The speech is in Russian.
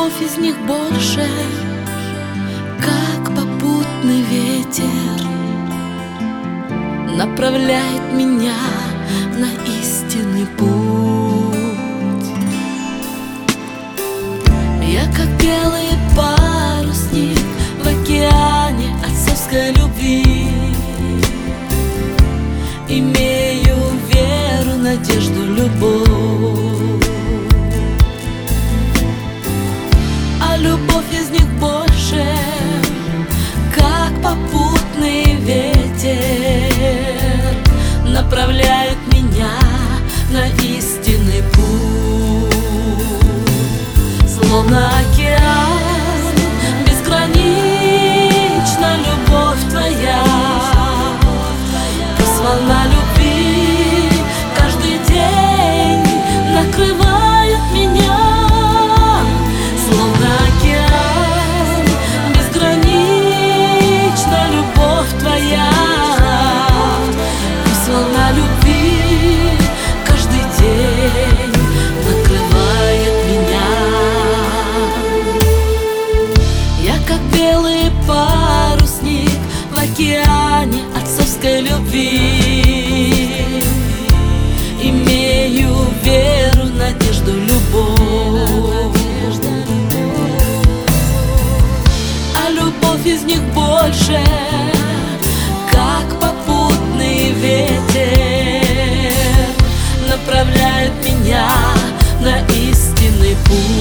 любовь из них больше, как попутный ветер, направляет меня на истинный путь. Я как белый парусник в океане отцовской любви, имею веру, надежду, любовь. А любовь из них больше, как попутный ветер, направляет меня на истинный путь. Словно океан, безгранична любовь твоя, пусть волна любви каждый день накрывает меня. Словно океан, безгранична любовь твоя, пусть волна любви каждый день накрывает меня. Я как белый парусник в океане отцовской любви, имею веру, надежду, любовь. А любовь из них больше, как попутный ветер, направляет меня на истинный путь.